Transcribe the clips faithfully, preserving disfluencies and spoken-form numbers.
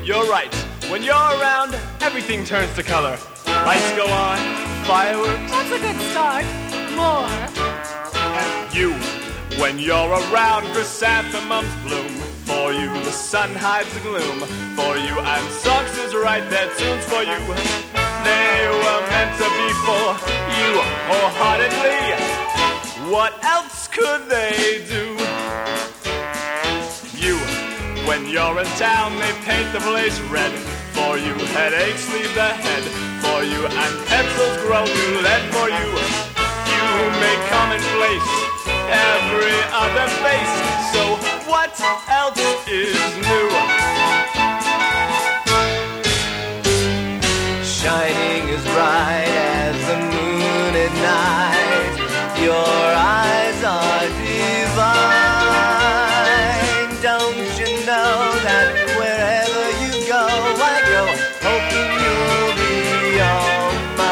You're right. When you're around, everything turns to color. Lights go on, fireworks. That's a good start. More. And you, when you're around, chrysanthemums bloom. For you, the sun hides the gloom. For you, and socks is right there, tunes for you. They were meant to be for you wholeheartedly. What else could they do? You, when you're in town, they paint the place red. For you, headaches leave the head. For you, and pencils grow new lead. For you, you make commonplace every other face. So what else is new? Shining as bright as the moon at night. Your eyes are divine. Don't you know that wherever you go, I go, hoping you'll be all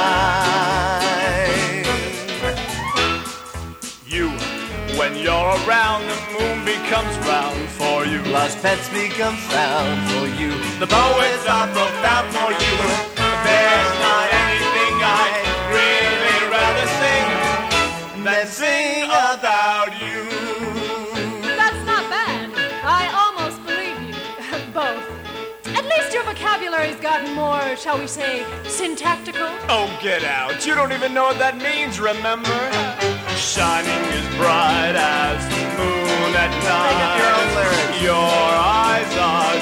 mine. You, when you're around, the moon becomes round for you. Lost pets become found for you. The poets are profound for you. There's not anything I'd really rather sing than sing about you. That's not bad. I almost believe you. Both. At least your vocabulary's gotten more, shall we say, syntactical. Oh, get out. You don't even know what that means, remember? Shining as bright as the moon at night. Make up your own lyrics. Your eyes are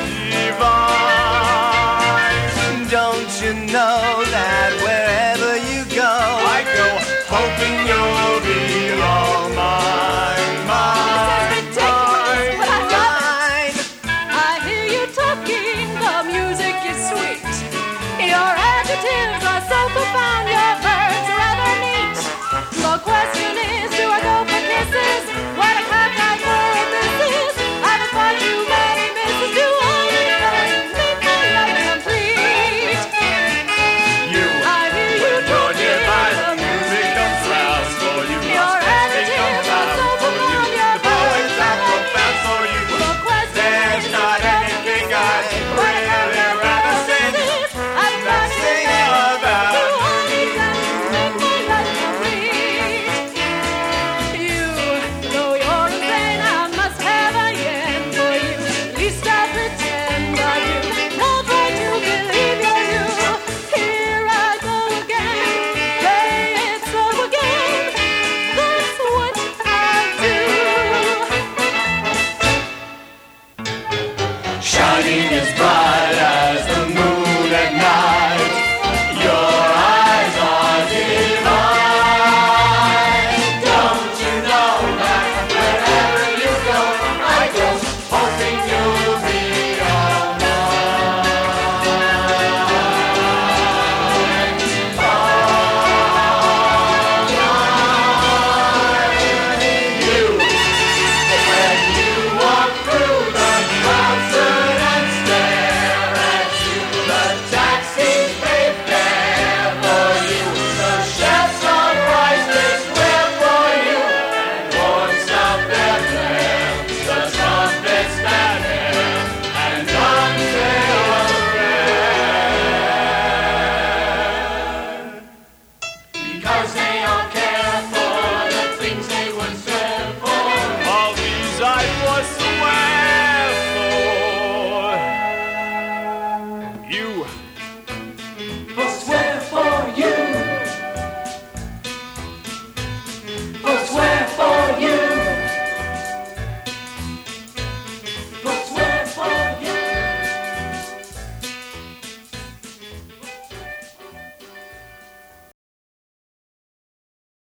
divine. Don't you know that wherever you go, I go hoping you'll be all mine, mine, This is ridiculous, mine, but I love mine. I hear you talking, the music is sweet. Your adjectives are so profound, your words rather neat. The question is, do I go for kisses? What a cockeyed world this is. I've fought too many misses. Do all you know to make my life complete? You, I hear you when you're nearby, talking, the music comes round for you. Your adjectives are so profound, your The poets words are rather profound for you. The question There's is, not do I go anything for I'd kisses? What a really cockeyed rather world sing this is. I've than fought too sing many about Do you. all you can to make my life complete. You, though you're insane, I must have a yen for you. At least I pretend I do. Now try to believe you're you. Here I go again, play it so again. That's what I do. Shining as bright